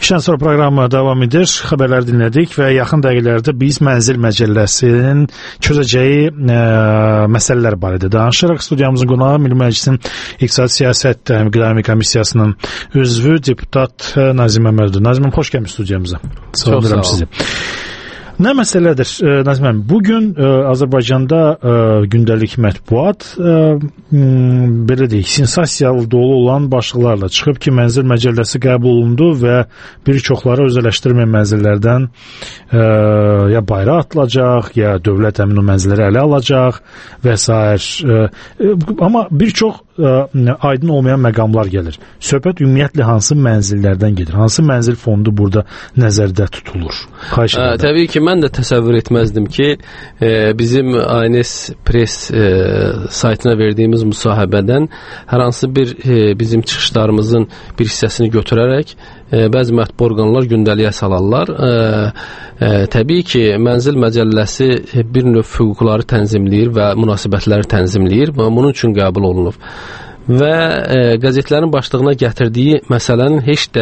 İşdən sonra proqramı davam edir. Xəbərlər dinlədik və yaxın dəqiqələrdə biz Mənzil Məcəlləsinin çözəcəyi məsələlər barədə danışırıq. Studiyamızın qonağı Milli Məclisin İqtisadi Siyasət Müqaviməti Komissiyasının üzvü deputat Nazim Məmmədov. Nazim mənim, xoş gəlmiş studiyamıza. Salamlayıram sizi. Nə məsələdir Nazim mənim? Bugün Azərbaycanda gündəlik mətbuat belə deyək, sensasiyalı dolu olan başlıqlarla çıxıb ki, Mənzil Məcəlləsi qəbul olundu və bir çoxları özəlləşdirməyən mənzillərdən ya bayrağı atılacaq, ya dövlət həmin o mənzilləri ələ alacaq və s. Amma bir çox aydın olmayan məqamlar gəlir. Söhbət ümumiyyətlə hansı mənzillərdən gedir? Hansı mənzil fondu burada nəzərdə tutulur? Təbii ki, mən də təsəvvür etməzdim ki, bizim ANS Press saytına verdiyimiz müsahibədən hər hansı bir bizim çıxışlarımızın bir hissəsini götürərək bəzi mətbu orqanlar gündəliyə salarlar. Təbii ki, Mənzil Məcəlləsi bir növ hüquqları tənzimləyir və münasibətləri tənzimləyir və bunun üçün qəbul olunub. Və qəzetlərin başlığına gətirdiyi məsələnin heç də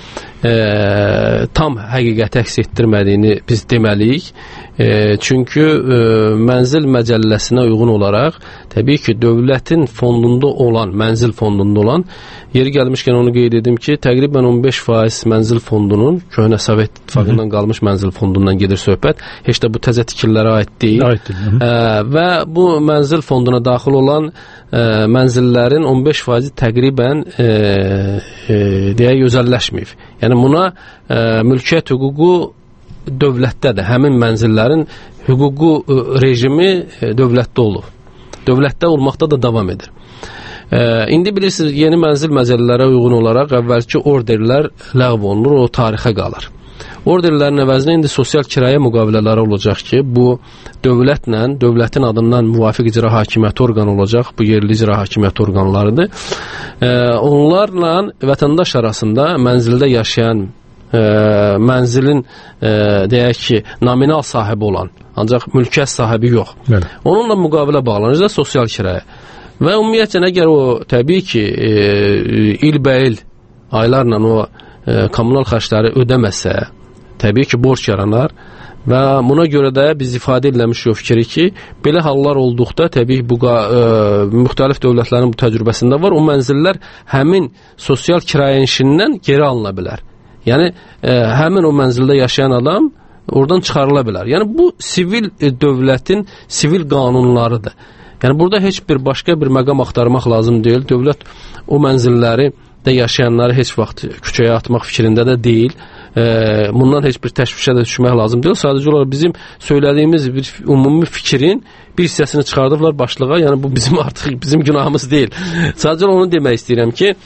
tam həqiqəti əks etdirmədiyini biz deməliyik. Çünki Mənzil Məcəlləsinə uyğun olaraq təbii ki, dövlətin fondunda olan, mənzil fondunda olan, yeri gəlmişkən onu qeyd edim ki, təqribən 15% mənzil fondunun, köhnə Sovet İttifaqından qalmış mənzil fondundan gedir söhbət. Heç də bu təzə tikililərə aid deyil. Və bu mənzil fonduna daxil olan mənzillərin 15% təqribən deyək, özəlləşməyib. Yəni buna mülkiyyət hüququ dövlətdədir. Həmin mənzillərin hüququ rejimi dövlətdə olub. Dövlətdə olmaqda da davam edir. İndi bilirsiniz, yeni mənzil məcəllələrə uyğun olaraq əvvəlki orderlər ləğv olunur, o tarixə qalır. Orderlərin əvəzinə indi sosial kirayə müqavilələri olacaq ki, bu dövlətlə, dövlətin adından müvafiq icra hakimiyyəti orqanı olacaq, bu yerli icra hakimiyyəti orqanlarıdır. Onlarla vətəndaş arasında mənzildə yaşayan mənzilin deyək ki, nominal sahibi olan, ancaq mülkiyyət sahibi yox. Bəli. Onunla müqavilə bağlanacaq sosial kirayə. Və ümumiyyətlə, əgər o təbii ki, ilbəil aylarla o kommunal xərcləri ödəməsə, təbii ki, borc yaranar və buna görə də biz ifadə eləmişik o fikri ki, belə hallar olduqda, təbii bu müxtəlif dövlətlərin bu təcrübəsində var, o mənzillər həmin sosial kirayənişindən geri alına bilər. Yəni, həmin o mənzildə yaşayan adam oradan çıxarıla bilər. Yəni, bu sivil dövlətin sivil qanunlarıdır. Yəni, burada heç bir başqa bir məqam axtarmaq lazım deyil. Dövlət o mənzilləri də yaşayanları heç vaxt küçəyə atmaq fikrində də deyil. Bundan heç bir təşvişə də düşmək lazım deyil. Sadəcə olaraq bizim söylədiyimiz bir ümumi fikrin bir hissəsini çıxardıblar başlığa. Yəni, bu bizim artıq bizim günahımız deyil. Sadəcə onu demək istəyirəm ki,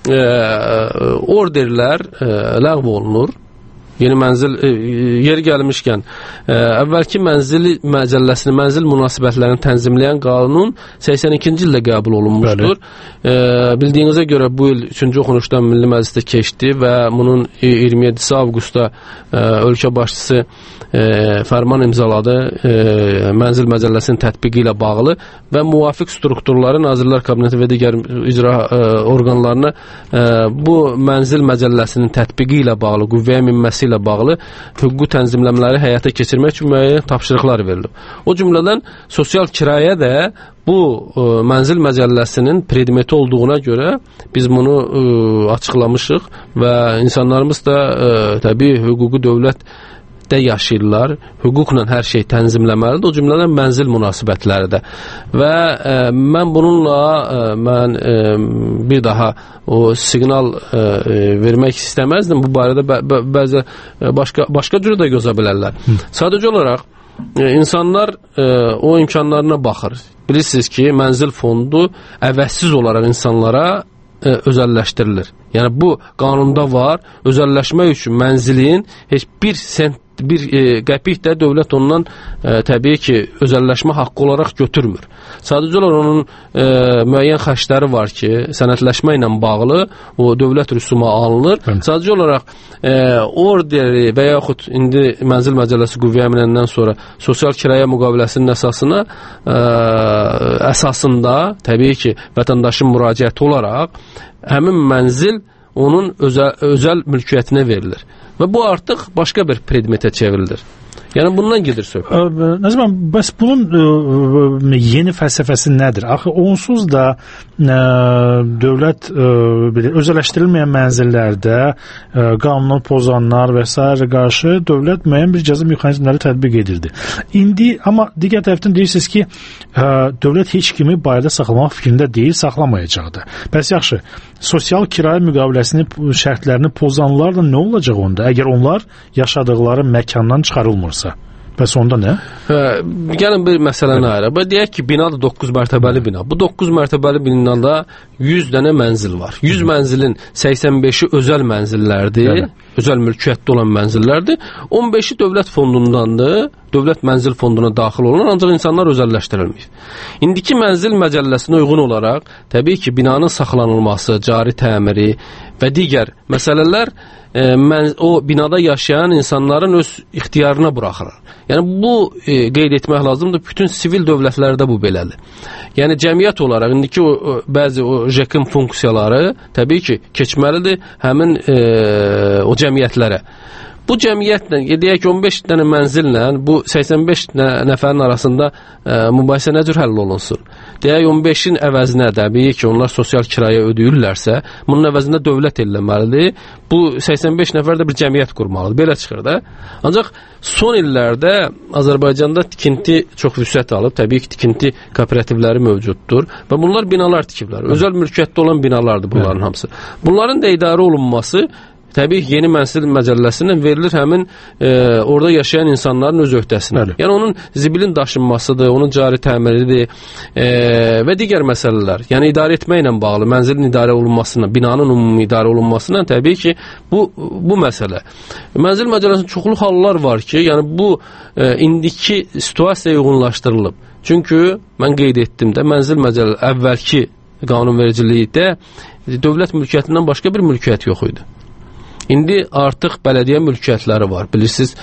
orderlər ləğv olunur. Yeni mənzil, yeri gəlmişkən, əvvəlki Mənzil Məcəlləsini, mənzil münasibətlərini tənzimləyən qanun 82-ci ildə qəbul olunmuşdur. Bildiyinizə görə bu il 3-cü oxunuşdan Milli Məclisdə keçdi və bunun 27 avqustda ölkə başçısı fərman imzaladı Mənzil Məcəlləsinin tətbiqi ilə bağlı və müvafiq strukturları Nazirlər Kabineti və digər icra orqanlarına bu Mənzil Məcəlləsinin tətbiqi ilə bağlı, qüvvəyə minməsi ilə bağlı hüquqi tənzimləmələri həyata keçirmək üçün müəyyən tapşırıqlar verilib. O cümlədən sosial kirayə də bu Mənzil Məcəlləsinin predmeti olduğuna görə biz bunu açıqlamışıq və insanlarımız da təbii hüquqi dövlətdə yaşayırlar, hüquqla hər şey tənzimləməlidir, o cümlədən mənzil münasibətləri də. Və mən bununla bir daha o siqnal vermək istəməzdim. Bu barədə bəzi başqa cürə də yoza bilərlər. Sadəcə olaraq insanlar o imkanlarına baxır. Bilirsiniz ki, mənzil fondu əvəzsiz olaraq insanlara özəlləşdirilir. Yəni bu qanunda var, özəlləşmək üçün mənzilin heç bir sent, bir qəpik də dövlət ondan təbii ki, özəlləşmə haqqı olaraq götürmür. Sadəcə olaraq onun müəyyən xərcləri var ki, sənədləşmə ilə bağlı o dövlət rüsuma alınır. Sadəcə olaraq orderi və yaxud indi Mənzil Məcəlləsi qüvvəyə minəndən sonra sosial kirayə müqaviləsinin əsasında təbii ki, vətəndaşın müraciəti olaraq həmin mənzil onun özəl mülkiyyətinə verilir. Və bu artıq başqa bir predmetə çevrilir. Yəni bundan gedir söhbət. Nəzman, bəs bunun yeni fəlsəfəsi nədir? Axı onsuz da dövlət özəlləşdirilməyən mənzillərdə qanunu pozanlar və s. qarşı dövlət müəyyən bir cəza mexanizmləri tətbiq edirdi. İndi amma digər tərəfdən deyirsiniz ki, dövlət heç kimi bayırda saxlamaq fikrində deyil, saxlamayacaq da. Bəs yaxşı, sosial kirayə müqaviləsinin şərtlərini pozanlarla nə olacaq onda? Əgər onlar yaşadıqları məkandan çıxarılmırsa? Bəs onda nə? Gəlin bir məsələni ayıraq. Deyək ki, bina da 9 mərtəbəli bina. Bu 9 mərtəbəli binada 100 dənə mənzil var. 100 mənzilin 85-i özəl mənzillərdir, özəl mülkiyyətdə olan mənzillərdir. 15-i dövlət fondundandır, dövlət mənzil fonduna daxil olan, ancaq insanlar özəlləşdirilmir. İndiki mənzil məcəlləsinə uyğun olaraq, təbii ki, binanın saxlanılması, cari təmiri və digər məsələlər o binada yaşayan insanların öz ixtiyarına buraxılır. Yəni bu qeyd etmək lazımdır, bütün sivil dövlətlərdə bu belədir. Yəni cəmiyyət olaraq indiki bəzi o JEK-in funksiyaları təbii ki, keçməlidir həmin o cəmiyyətlərə. Bu cəmiyyətlə, deyək ki, 15 dənə mənzillə bu 85 nəfərin arasında mübahisə nə cür həll olunsun? Deyək, 15-in əvəzinə təbii ki, onlar sosial kirayə ödəyirlərsə, bunun əvəzində dövlət eləməlidir. Bu 85 nəfər də bir cəmiyyət qurmalıdır. Belə çıxır da. Ancaq son illərdə Azərbaycanda tikinti çox vüsət alıb. Təbii ki, tikinti kooperativləri mövcuddur və bunlar binalar tikiblər. Özəl mülkiyyətdə olan binalardır bunların hamısı. Bunların da idarə olunması təbii ki, yeni mənzil məcəlləsindən verilir həmin orada yaşayan insanların öz öhdəsinə. Yəni onun zibilin daşınmasıdır, onun cari təmiridir və digər məsələlər. Yəni idarə etməklə bağlı, mənzilin idarə olunmasına, binanın ümumi idarə olunmasına təbii ki, bu məsələ. Mənzil məcəlləsində çoxlu hallar var ki, yəni bu indiki situasiyaya uyğunlaşdırılıb. Çünki mən qeyd etdim də, mənzil məcəlləsi əvvəlki qanunvericilikdə dövlət mülkiyyətindən başqa bir mülkiyyət yox idi. İndi artıq bələdiyyə mülkiyyətləri var. Bilirsiniz,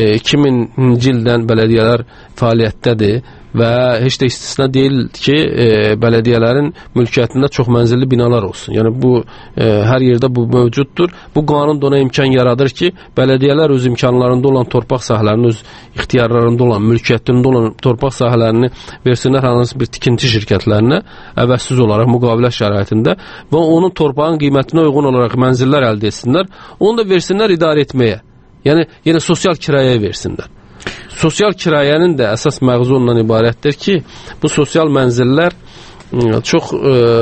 2000-ci ildən bələdiyyələr fəaliyyətdədir və heç də istisna deyil ki, bələdiyyələrin mülkiyyətində çox mənzilli binalar olsun. Yəni bu hər yerdə bu mövcuddur. Bu qanun da ona imkan yaradır ki, bələdiyyələr öz imkanlarında olan torpaq sahələrini, öz ixtiyarlarında olan, mülkiyyətində olan torpaq sahələrini versinlər hansı bir tikinti şirkətlərinə əvəzsiz olaraq müqavilə şəraitində və onun torpağın qiymətinə uyğun olaraq mənzillər əldə etsinlər. Onu da versinlər idarə etməyə. Yəni sosial kirayəyə versinlər. Sosial kirayənin də əsas məğzu ondan ibarətdir ki, bu sosial mənzillər çox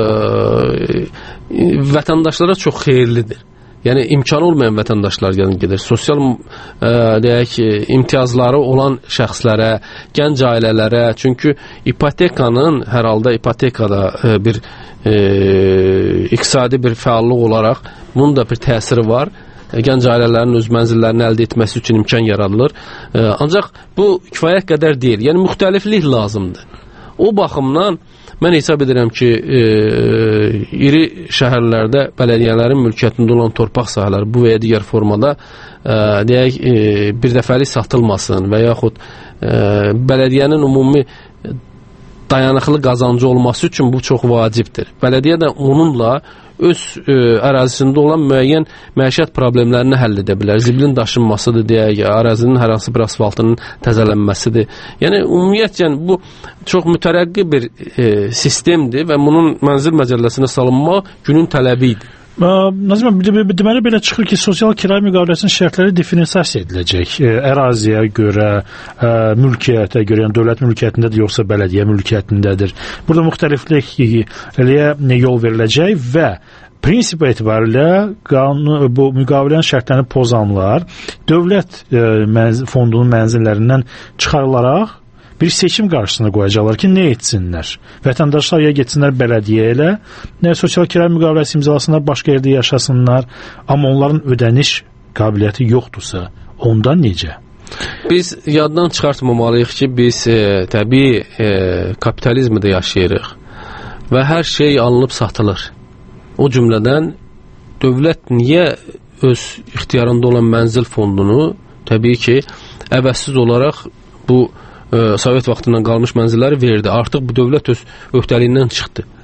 vətəndaşlara çox xeyirlidir. Yəni imkanı olmayan vətəndaşlar gedir. Sosial deyək ki, imtiyazları olan şəxslərə, gənc ailələrə, çünki ipotekanın hər halda ipotekada bir iqtisadi bir fəallıq olaraq bunun da bir təsiri var. Gənc ailələrin öz mənzillərini əldə etməsi üçün imkan yaradılır. Ancaq bu kifayət qədər deyil. Yəni müxtəliflik lazımdır. O baxımdan mən hesab edirəm ki, iri şəhərlərdə bələdiyyələrin mülkiyyətində olan torpaq sahələri bu və ya digər formada deyək bir dəfəlik satılmasın və yaxud bələdiyyənin ümumi dayanıqlı qazancı olması üçün bu çox vacibdir. Bələdiyyə də onunla öz ərazisində olan müəyyən məişət problemlərini həll edə bilər. Zibilin daşınmasıdır, deyək, ərazinin hər hansı bir asfaltının təzələnməsidir. Yəni, ümumiyyətlə, bu çox mütərəqqi bir sistemdir və bunun mənzil məcəlləsinə salınmaq günün tələbi idi. Nazim, deməli belə çıxır ki, sosial kirayə müqaviləsinin şərtləri diferensiyasiya ediləcək. Əraziyə görə, mülkiyyətə görə, yəni dövlət mülkiyyətindədir, yoxsa bələdiyyə mülkiyyətindədir. Burada müxtəlifliyə yol veriləcək və prinsip etibarilə bu müqavilənin şərtlərini pozanlar dövlət fondunun mənzillərindən çıxarılaraq bir seçim qarşısına qoyacaqlar ki, nə etsinlər? Vətəndaşlar ya getsinlər bələdiyyə ilə, sosial kirayə müqaviləsi imzalasınlar, başqa yerdə yaşasınlar, amma onların ödəniş qabiliyyəti yoxdursa, ondan necə? Biz yaddan çıxartmamalıyıq ki, biz təbii kapitalizmdə yaşayırıq və hər şey alınıb satılır. O cümlədən dövlət niyə öz ixtiyarında olan mənzil fondunu təbii ki, əvəzsiz olaraq bu Sovet vaxtından qalmış mənzilləri verdi. Artıq bu dövlət öz öhdəliyindən çıxdı.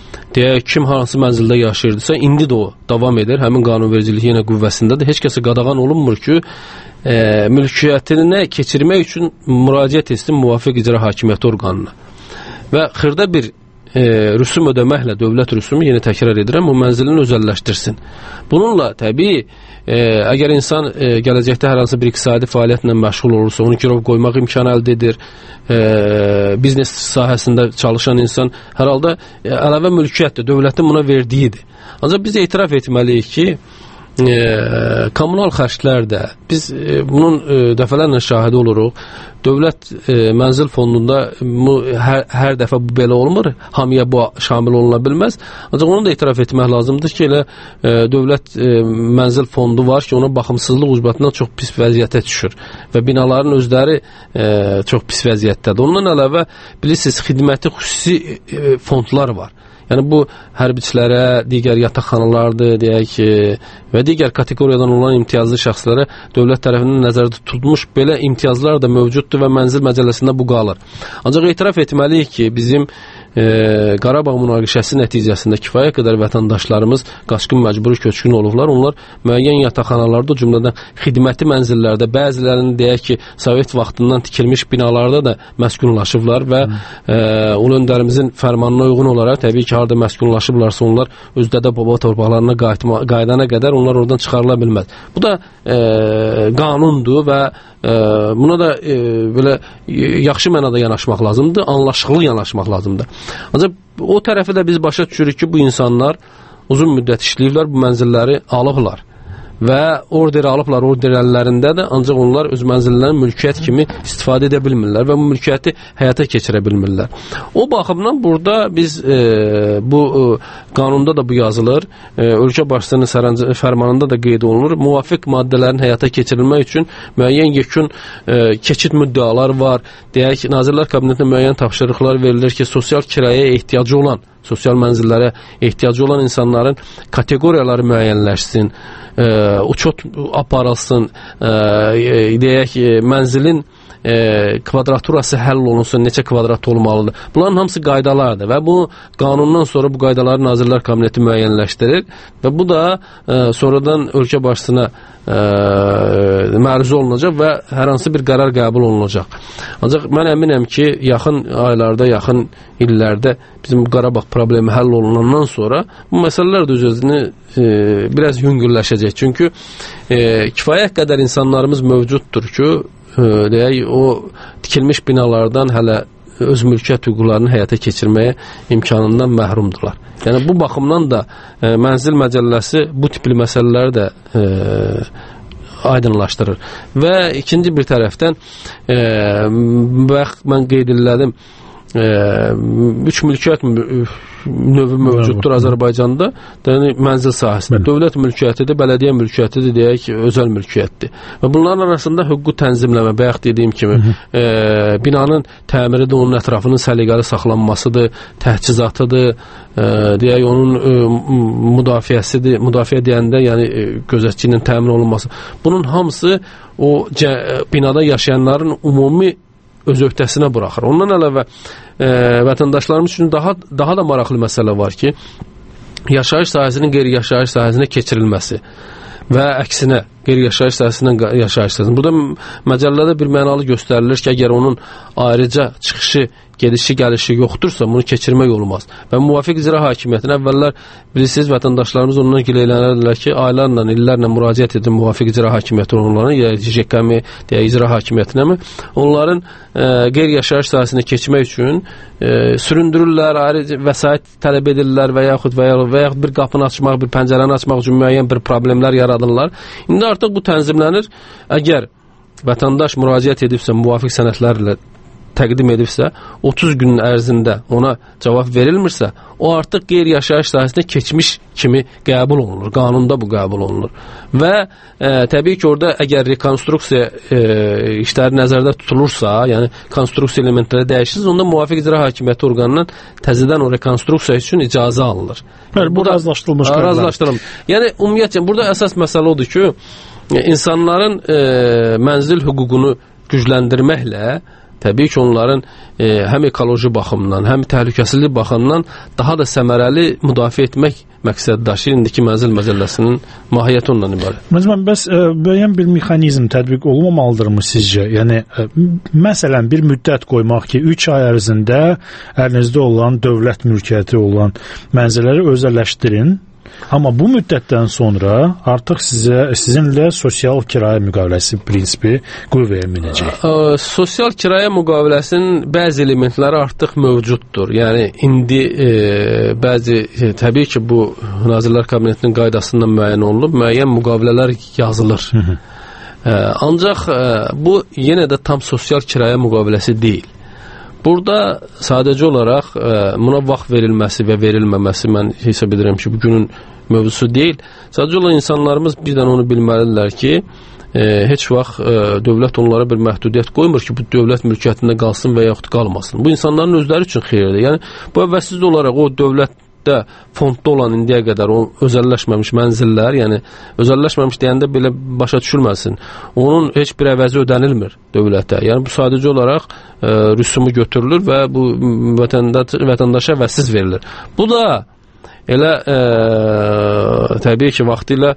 deyək, kim hansı mənzildə yaşayırdısa, indi də o davam edir. Həmin qanunvericilik yenə qüvvəsindədir. Heç kəsə qadağan olunmur ki, mülkiyyətinə keçirmək üçün müraciət etsin müvafiq icra hakimiyyəti orqanına. Və xırda bir rüsum ödəməklə, dövlət rüsumu, yenə təkrar edirəm, o mənzilini özəlləşdirsin. Bununla təbii, əgər insan gələcəkdə hər hansı bir iqtisadi fəaliyyətlə məşğul olursa, onu girov qoymaq imkanı əldə edir, biznes sahəsində çalışan insan hər halda əlavə mülkiyyətdir, dövlətin buna verdiyidir. Ancaq biz etiraf etməliyik ki, kommunal xərclər də, biz bunun dəfələrlə şahidi oluruq. Dövlət mənzil fondunda hər dəfə bu belə olmur, hamıya bu şamil oluna bilməz. Ancaq onu da etiraf etmək lazımdır ki, elə dövlət mənzil fondu var ki, onun baxımsızlıq ucbatından çox pis vəziyyətə düşür və binaların özləri çox pis vəziyyətdədir. Ondan əlavə, bilirsiniz, xidməti xüsusi fondlar var. Yəni bu hərbiçilərə, digər yataqxanalardır, deyək, və digər kateqoriyadan olan imtiyazlı şəxslərə dövlət tərəfindən nəzərdə tutulmuş belə imtiyazlar da mövcuddur və mənzil məcəlləsində bu qalır. Ancaq etiraf etməliyik ki, bizim Qarabağ münaqişəsi nəticəsində kifayət qədər vətəndaşlarımız qaçqın məcburi köçkün olublar. Onlar müəyyən yataqxanalarda, cümlədən xidməti mənzillərdə, bəzilərinin deyək ki, Sovet vaxtından tikilmiş binalarda da məskunlaşıblar və ulu öndərimizin fərmanına uyğun olaraq təbii ki, harada məskunlaşıblarsa onlar öz dədə baba torpaqlarına qayıdana qədər onlar oradan çıxarıla bilməz. Bu da qanundur və buna da belə yaxşı mənada yanaşmaq lazımdır, anlaşıqlı yanaşmaq lazımdır. Ancaq o tərəfi də biz başa düşürük ki, bu insanlar uzun müddət işləyirlər, bu mənzilləri alıblar və orderi alıblar, order əllərində də, ancaq onlar öz mənzillərini mülkiyyət kimi istifadə edə bilmirlər və bu mülkiyyəti həyata keçirə bilmirlər. O baxımdan burada biz bu qanunda da bu yazılır, ölkə başçısının fərmanında da qeyd olunur, müvafiq maddələrin həyata keçirilmək üçün müəyyən yekun keçid müddəalar var. Deyək ki, Nazirlər Kabinetində müəyyən tapşırıqlar verilir ki, sosial kirayəyə ehtiyacı olan, sosial mənzillərə ehtiyacı olan insanların kateqoriyaları müəyyənləşsin, uçot aparılsın, deyək, mənzilin kvadraturası həll olunsun, neçə kvadrat olmalıdır. Bunların hamısı qaydalardır və bu qanundan sonra bu qaydaları Nazirlər Kabineti müəyyənləşdirir və bu da sonradan ölkə başçısına məruzə olunacaq və hər hansı bir qərar qəbul olunacaq. Ancaq mən əminəm ki, yaxın aylarda, yaxın illərdə bizim Qarabağ problemi həll olunandan sonra bu məsələlər də öz-özünü biraz yüngülləşəcək. Çünki kifayət qədər insanlarımız mövcuddur ki, deyək, o tikilmiş binalardan hələ öz mülkiyyət hüquqlarını həyata keçirməyə imkanından məhrumdurlar. Yəni bu baxımdan da mənzil məcəlləsi bu tipli məsələləri də aydınlaşdırır. Və ikinci bir tərəfdən mən qeyd elədim, üç mülkiyyət növü mövcuddur Azərbaycanda, yəni mənzil sahəsində. Dövlət mülkiyyətidir, bələdiyyə mülkiyyətidir, deyək, özəl mülkiyyətdir. Və bunların arasında hüquqi tənzimləmə, bayaq dediyim kimi, binanın təmiri də onun ətrafının səliqəli saxlanmasıdır, təchizatıdır, deyək, onun müdafiəsidir. Müdafiə deyəndə, yəni gözətçi ilə təmin olunması. Bunun hamısı o binada yaşayanların ümumi öz öhdəsinə buraxır. Ondan əlavə vətəndaşlarımız üçün daha da maraqlı məsələ var ki, yaşayış sahəsinin qeyri-yaşayış sahəsinə keçirilməsi və əksinə qeyri-yaşayış sahəsindən yaşayış sahəsinə. Burada məcəllədə bir mənalı göstərilir ki, əgər onun ayrıca çıxışı, gedişi, gəlişi yoxdursa, bunu keçirmək olmaz. Və müvafiq icra hakimiyyətinə əvvəllər, bilirsiniz, vətəndaşlarımız ondan gileylənərlər ki, aylarla, illərlə müraciət edin müvafiq icra hakimiyyəti onlarına, ya JKM, deyə icra hakimiyyətinə mi, onların qeyri-yaşayış sahəsinə keçmək üçün süründürürlər, ayrıca vəsait tələb edirlər və yaxud bir qapını açmaq, bir pəncərəni açmaq üçün müəyyən bir problemlər yaradırlar. İndi artıq bu tənzimlənir. Əgər vətəndaş müraciət edibsə, müvafiq sənədlərlə təqdim edibsə, 30 günün ərzində ona cavab verilmirsə, o artıq qeyri-yaşayış sahəsinə keçmiş kimi qəbul olunur. Qanunda bu qəbul olunur. Və təbii ki, orada əgər rekonstruksiya işləri nəzərdə tutulursa, yəni konstruksiya elementləri dəyişirsə, onda müvafiq icra hakimiyyəti orqanından təzədən o rekonstruksiya üçün icazə alınır. Bu razılaşdırılmış. Yəni, ümumiyyətlə, burada əsas məsələ odur ki, insanların mənzil hüququnu gücləndirməklə təbii ki, onların həm ekoloji baxımdan, həm təhlükəsizlik baxımından daha da səmərəli müdafiə etmək məqsəd daşıyır. İndiki mənzil məcəlləsinin mahiyyəti ondan ibarət. Məsələn, bəs müəyyən bir mexanizm tətbiq olunmamalıdırmı sizcə? Yəni, məsələn, bir müddət qoymaq ki, 3 ay ərzində əlinizdə olan dövlət mülkiyyəti olan mənzilləri özəlləşdirin. Amma bu müddətdən sonra artıq sizinlə sosial kirayə müqaviləsi prinsipi qüvvəyə minəcək. Sosial kirayə müqaviləsinin bəzi elementləri artıq mövcuddur. Yəni indi bəzi təbii ki, bu Nazirlər Kabinetinin qaydasından müəyyən olunub, müəyyən müqavilələr yazılır. Ancaq bu yenə də tam sosial kirayə müqaviləsi deyil. Burada sadəcə olaraq buna vaxt verilməsi və verilməməsi mən hesab edirəm ki, bugünün mövzusu deyil. Sadəcə olaraq insanlarımız birdən onu bilməlidirlər ki, heç vaxt dövlət onlara bir məhdudiyyət qoymur ki, bu dövlət mülkiyyətində qalsın və yaxud qalmasın. Bu insanların özləri üçün xeyirdir. Yəni, bu əvvəlsiz olaraq o dövlətdə fondda olan indiyə qədər o özəlləşməmiş mənzillər, yəni özəlləşməmiş deyəndə belə başa düşülməsin. Onun heç bir əvəzi ödənilmir dövlətə. Yəni bu sadəcə olaraq rüsumu götürülür və bu vətəndaşa əvəzsiz verilir. Bu da elə təbii ki, vaxtilə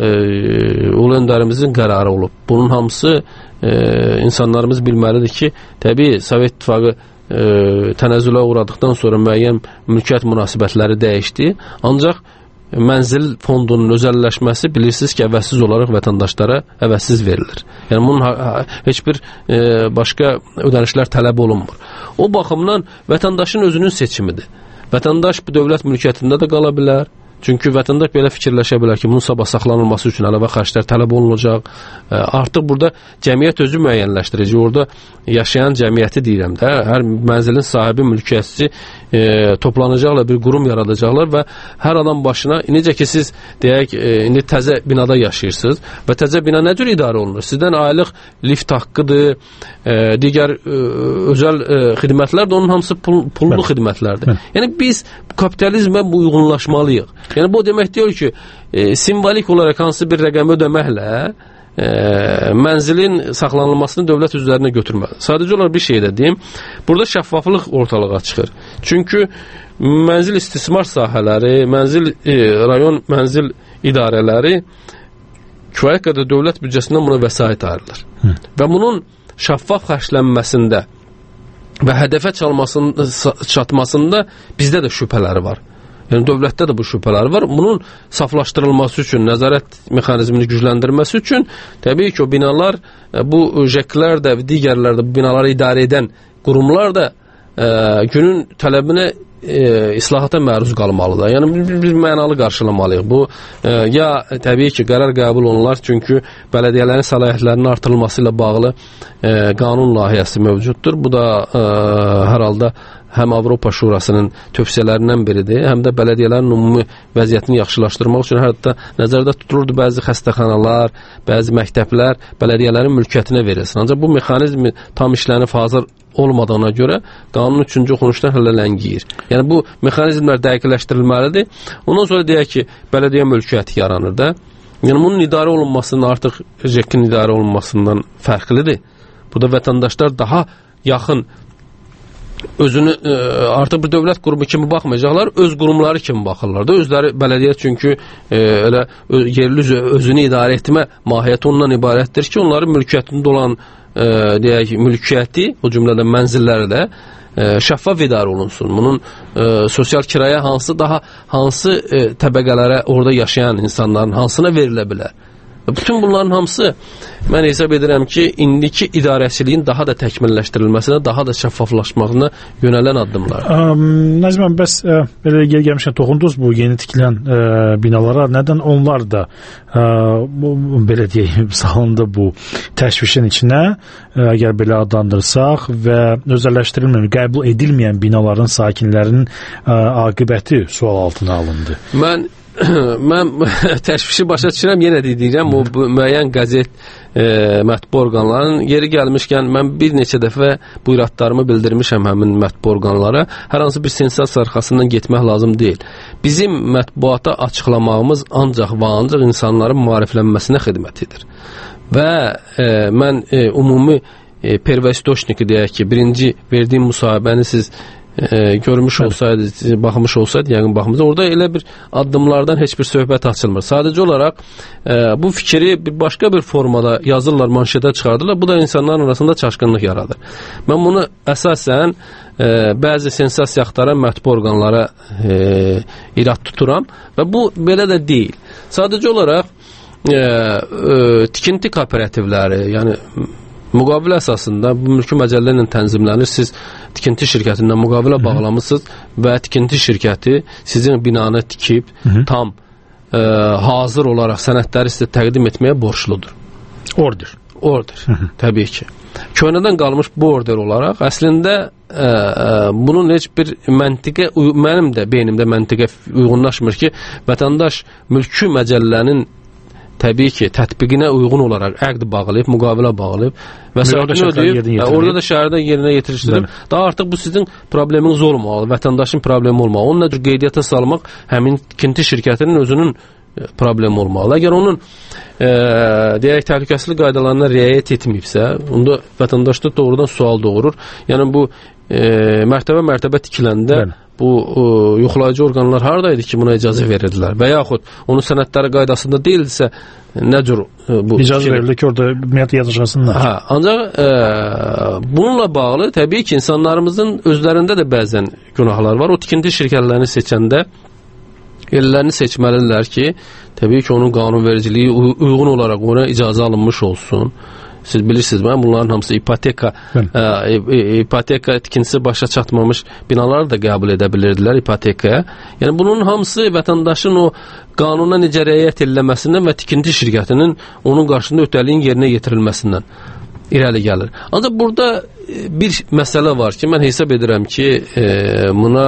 ulu öndərimizin qərarı olub. Bunun hamısı insanlarımız bilməlidir ki, təbii Sovet İttifaqı tənəzzülə uğradıqdan sonra müəyyən mülkiyyət münasibətləri dəyişdi. Ancaq mənzil fondunun özəlləşməsi bilirsiniz ki, əvəzsiz olaraq vətəndaşlara əvəzsiz verilir. Yəni bunun heç bir başqa ödənişlər tələb olunmur. O baxımdan vətəndaşın özünün seçimidir. Vətəndaş bu dövlət mülkiyyətində də qala bilər. Çünki vətəndaş belə fikirləşə bilər ki, bunun sabah saxlanılması üçün əlavə xərclər tələb olunacaq. Artıq burada cəmiyyət özü müəyyənləşdirəcək. Orada yaşayan cəmiyyəti deyirəm də, hər mənzilin sahibi, mülkiyyətçisi toplanacaqlar, bir qurum yaradacaqlar və hər adam başına, necə ki siz deyək, indi təzə binada yaşayırsınız və təzə bina nə cür idarə olunur? Sizdən aylıq lift haqqıdır, digər özəl xidmətlər də onun hamısı pullu xidmətlərdir. Yəni biz kapitalizmə uyğunlaşmalıyıq. Yəni bu demək deyil ki, simvolik olaraq hansı bir rəqəmi ödəməklə mənzilin saxlanılmasını dövlət üzərinə götürməli. Sadəcə olaraq bir şey də deyim, burada şəffaflıq ortalığa çıxır. Çünki mənzil istismar sahələri, rayon mənzil idarələri kifayət qədər dövlət büdcəsindən buna vəsait ayrılır. Və bunun şəffaf xərclənməsində və hədəfə çatmasında bizdə də şübhələri var. Yəni dövlətdə də bu şübhələr var. Bunun saflaşdırılması üçün, nəzarət mexanizmini gücləndirməsi üçün təbii ki, o binalar, bu JEK-lər də, digərlər də bu binaları idarə edən qurumlar da günün tələbinə islahata məruz qalmalıdır. Yəni biz mənalı qarşılamalıyıq. Bu ya təbii ki, qərar qəbul olunurlar, çünki bələdiyyələrin səlahiyyətlərinin artırılması ilə bağlı qanun layihəsi mövcuddur. Bu da hər halda həm Avropa Şurasının tövsiyələrindən biridir, həm də bələdiyyələrin ümumi vəziyyətini yaxşılaşdırmaq üçün hətta nəzərdə tutulurdu bəzi xəstəxanalar, bəzi məktəblər bələdiyyələrin mülkiyyətinə verilsin. Ancaq bu mexanizmi tam işlənib hazır olmadığına görə qanun 3-cü oxunuşdan hələ ləngiyir. Yəni bu mexanizmlər dəqiqləşdirilməlidir. Ondan sonra deyək ki, bələdiyyə mülkiyyəti yaranır da. Yəni bunun idarə olunmasının artıq JEK-in idarə olunmasından fərqlidir. Burada vətəndaşlar daha yaxın özünü artıq bir dövlət qurumu kimi baxmayacaqlar, öz qurumları kimi baxırlar da. Özləri bələdiyyə çünki elə yerli özünü idarə etmə mahiyyəti ondan ibarətdir ki, onların mülkiyyətində olan deyək, mülkiyyəti, o cümlədən mənzilləri də şəffaf idarə olunsun. Bunun sosial kirayə hansı təbəqələrə orada yaşayan insanların hansına verilə bilər? Bütün bunların hamısı mən hesab edirəm ki, indiki idarəçiliyin daha da təkmilləşdirilməsinə, daha da şəffaflaşmasına yönələn addımlar. Nəzmən, bəs belə gəlmişən toxundunuz bu yeni tikilən binalara. Nədən onlar da belə deyək, salındı bu təşvişin içinə, əgər belə adlandırsaq və özəlləşdirilməyən, qəbul edilməyən binaların sakinlərinin aqibəti sual altına alındı. Mən təşvişi başa düşürəm, yenə deyirəm, o müəyyən qəzet mətbu orqanların yeri gəlmişkən mən bir neçə dəfə bu iradlarımı bildirmişəm həmin mətbu orqanlara. Hər hansı bir sensasiya arxasından getmək lazım deyil. Bizim mətbuata açıqlamağımız ancaq və ancaq insanların maariflənməsinə xidmət edir. Və mən ümumi pervəstoşniki deyək ki, birinci verdiyim müsahibəni siz görmüş olsaydı, baxmış olsaydı, yəqin baxmışdı. Orada elə bir addımlardan heç bir söhbət açılmır. Sadəcə olaraq bu fikri başqa bir formada yazırlar, manşetə çıxardırlar. Bu da insanların arasında çaşqınlıq yaradır. Mən bunu əsasən bəzi sensasiya axtaran mətbu orqanlara irad tuturam və bu belə də deyil. Sadəcə olaraq tikinti kooperativləri, yəni müqavilə əsasında bu mülki məcəllə ilə tənzimlənir. Siz tikinti şirkətindən müqavilə bağlamısınız və tikinti şirkəti sizin binanı tikib tam hazır olaraq sənədləri sizə təqdim etməyə borcludur. Order. Təbii ki. Köhnədən qalmış bu order olaraq əslində bunun heç bir məntiqə, mənim də beynimdə məntiqə uyğunlaşmır ki, vətəndaş mülki məcəllənin təbii ki, tətbiqinə uyğun olaraq əqd bağlayıb, müqavilə bağlayıb və səhvini ödəyib, orada da şəhərdə yerinə yetirilib. Daha artıq bu sizin probleminiz olmalı, vətəndaşın problemi olmalı. Onu nədir qeydiyyata salmaq həmin tikinti şirkətinin özünün problemi olmalı. Əgər onun deyək təhlükəsizlik qaydalarına riayət etməyibsə, onda vətəndaşda doğrudan sual doğurur. Yəni bu mərtəbə tikiləndə bu yoxlayıcı orqanlar haradaydı ki, buna icazə verirdilər və yaxud onun sənədləri qaydasında deyildisə, nə cür bu icazə verildi ki, orada ümumiyyətlə yazılsınlar. Ancaq bununla bağlı təbii ki, insanlarımızın özlərində də bəzən günahlar var. O tikinti şirkətlərini seçəndə yerlərini seçməlidirlər ki, təbii ki, onun qanunvericiliyi uyğun olaraq ona icazə alınmış olsun. Siz bilirsiniz, bunların hamısı ipoteka tikintisi başa çatmamış binaları da qəbul edə bilirdilər ipotekaya. Yəni bunun hamısı vətəndaşın o qanuna necə riayət edilməsindən və tikinti şirkətinin onun qarşısında öhdəliyin yerinə yetirilməsindən irəli gəlir. Ancaq burada bir məsələ var ki, mən hesab edirəm ki, buna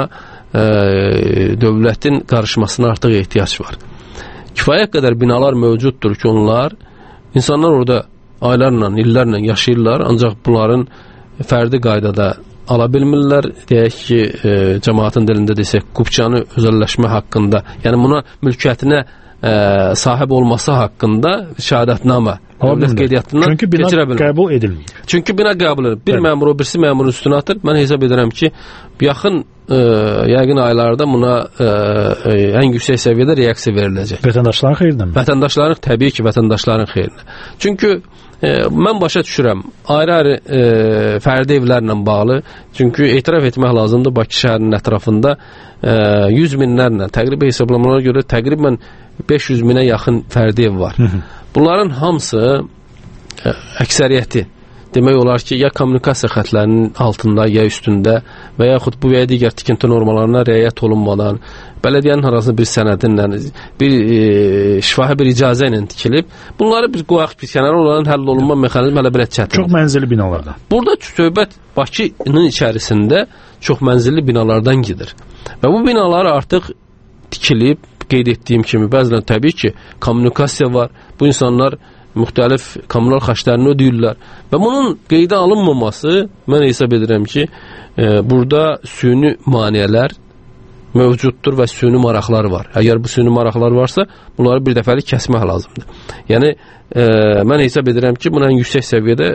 dövlətin qarışmasına artıq ehtiyac var. Kifayət qədər binalar mövcuddur ki, insanlar orada aylarla, illərlə yaşayırlar, ancaq bunların fərdi qaydada ala bilmirlər. Deyək ki, cəmaatın dilində desək, kupçanı özəlləşmə haqqında, yəni buna mülkiyyətinə sahib olması haqqında şəhadətnamə dövlət qeydiyyatından keçirə bilmir. Qəbul edilmir. Çünki bina qəbul edilir. Bir məmur o birisi məmurun üstünə atır. Mən hesab edirəm ki, yaxın yəqin aylarda buna ən yüksək səviyyədə reaksiya veriləcək. Vətəndaşların xeyrinə mi? Təbii ki, vətəndaşların xeyrinə. Çünki mən başa düşürəm, ayrı-ayrı fərdi evlərlə bağlı, çünki etiraf etmək lazımdır, Bakı şəhərinin ətrafında 100 minlərlə, təqribi hesablamalara görə təqribən 500 minə yaxın fərdi ev var. Bunların hamısı əksəriyyəti demək olar ki, ya kommunikasiya xətlərinin altında, ya üstündə və yaxud bu və ya digər tikinti normalarına riayət olunmadan, bələdiyyənin arasında bir sənədinlə, bir şifahi bir icazə ilə tikilib, bunları bir qoyaq bir kənara olan həll olunma mexanizmi hələ belə çətindir. Çox mənzilli binalardan. Burada söhbət Bakının içərisində çox mənzilli binalardan gedir. Və bu binalar artıq tikilib, qeyd etdiyim kimi, bəzən təbii ki, kommunikasiya var, bu insanlar müxtəlif kommunal xərclərini ödəyirlər və bunun qeydə alınmaması, mən hesab edirəm ki, burada süni maneələr mövcuddur və süni maraqlar var. Əgər bu süni maraqlar varsa, bunları bir dəfəlik kəsmək lazımdır. Yəni, mən hesab edirəm ki, buna ən yüksək səviyyədə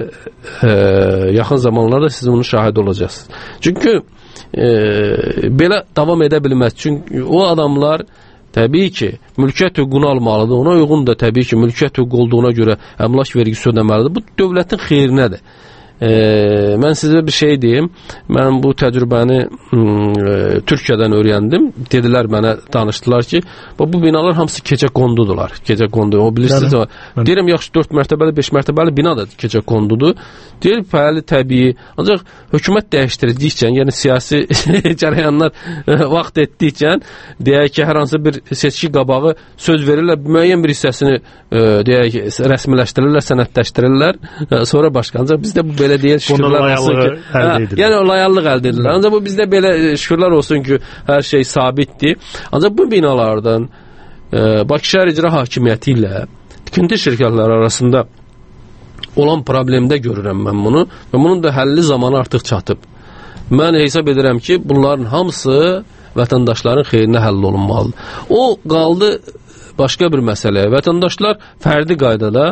yaxın zamanlarda siz bunu şahid olacaqsınız. Çünki belə davam edə bilməz. Çünki o adamlar təbii ki, mülkiyyət hüququnu almalıdır. Ona uyğun da təbii ki, mülkiyyət hüququ olduğuna görə əmlak vergisi ödəməlidir. Bu dövlətin xeyrinədir. Mən sizə bir şey deyim. Mən bu təcrübəni Türkiyədən öyrəndim. Dedilər mənə, danışdılar ki, bu binalar hamısı gecə qondudular. Gecə qondu. O bilirsiniz. Deyirəm, yaxşı 4 mərtəbəli, 5 mərtəbəli bina da gecə qondudur. Deyir, fəali, təbii. Ancaq hökumət dəyişdirdikcə, yəni siyasi cərəyanlar vaxt etdikcə, deyək ki, hər hansı bir seçki qabağı söz verirlər, müəyyən bir hissəsini deyək, rəsmiləşdirirlər, sənədləşdirirlər, sonra başqa. Ancaq bizdə bu belə deyil, şükürlər olsun ki, yəni layallıq əldə edirlər. Ancaq bu bizdə belə şükürlər olsun ki, hər şey sabitdir. Ancaq bu binalardan Bakı şəhər icra hakimiyyəti ilə tikinti şirkətləri arasında olan problemdə görürəm mən bunu və bunun da həlli zamanı artıq çatıb. Mən hesab edirəm ki, bunların hamısı vətəndaşların xeyrinə həll olunmalıdır. O qaldı başqa bir məsələ. Vətəndaşlar fərdi qaydada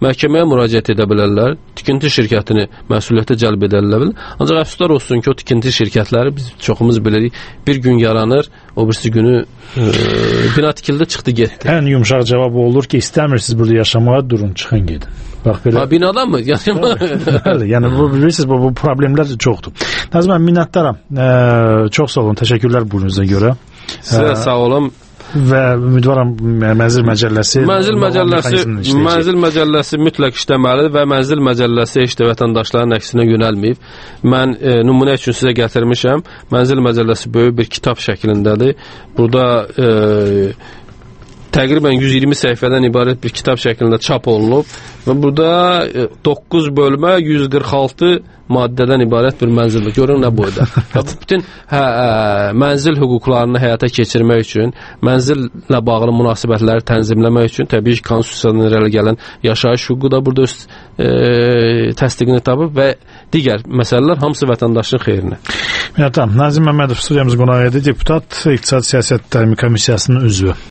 məhkəməyə müraciət edə bilərlər, tikinti şirkətini məsuliyyətə cəlb edərlər. Ancaq əfsuslar olsun ki, o tikinti şirkətləri biz çoxumuz bilirik, bir gün yaranır, o birisi günü bina tikildi, çıxdı, getdi. Ən yumşaq cavab olur ki, istəmirsiniz burada yaşamağa, durun, çıxın, gedin. Bax belə. Binadan mı? Bəli, yəni bu bilirsiniz, bu problemlər çoxdur. Nazım mən minnətdaram. Çox sağ olun, təşəkkürlər buyurunuz'a görə. Sizə sağ olun. Və ümidvaram Mənzil məcəlləsi Mənzil məcəlləsi mütləq işləməlidir və Mənzil məcəlləsi heç də vətəndaşların əksinə yönəlməyib. Mən nümunə üçün sizə gətirmişəm. Mənzil məcəlləsi böyük bir kitab şəklindədir. Burada təqribən 120 səhifədən ibarət bir kitab şəklində çap olunub və burada 9 bölmə 146 maddədən ibarət bir mənzildir. Görün nə boyda. Bütün mənzil hüquqlarını həyata keçirmək üçün, mənzillə bağlı münasibətləri tənzimləmək üçün təbii ki, konstitusiyadan irəli gələn yaşayış hüququ da burada öz təsdiqini tapıb və digər məsələlər hamısı vətəndaşın xeyrinə. Minnətdaram. Nazim Məmmədov studiyamız qonağı idi, deputat, İqtisadi Siyasət Təlimi Komissiyasının üzvü.